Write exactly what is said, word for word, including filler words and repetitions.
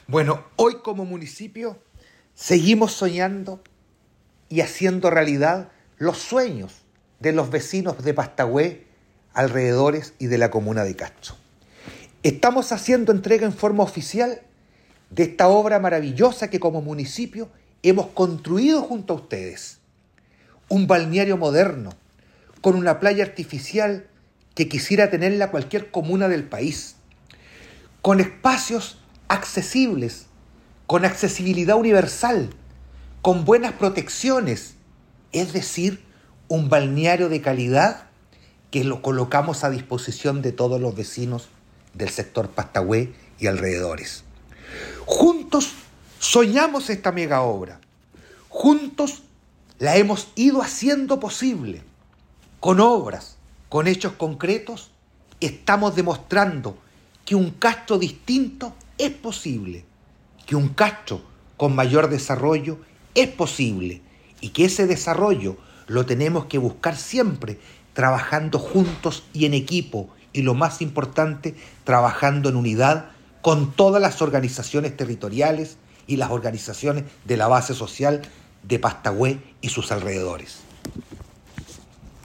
Bueno, hoy como municipio seguimos soñando y haciendo realidad los sueños de los vecinos de Pastahue, alrededores y de la comuna de Castro. Estamos haciendo entrega en forma oficial de esta obra maravillosa que como municipio hemos construido junto a ustedes. Un balneario moderno, con una playa artificial que quisiera tenerla cualquier comuna del país, con espacios accesibles, con accesibilidad universal, con buenas protecciones, es decir, un balneario de calidad que lo colocamos a disposición de todos los vecinos del sector Pastahue y alrededores. Juntos soñamos esta mega obra, juntos la hemos ido haciendo posible. Con obras, con hechos concretos, estamos demostrando que un Castro distinto es posible, que un Castro con mayor desarrollo es posible y que ese desarrollo lo tenemos que buscar siempre trabajando juntos y en equipo y lo más importante, trabajando en unidad con todas las organizaciones territoriales y las organizaciones de la base social de Pastahue y sus alrededores.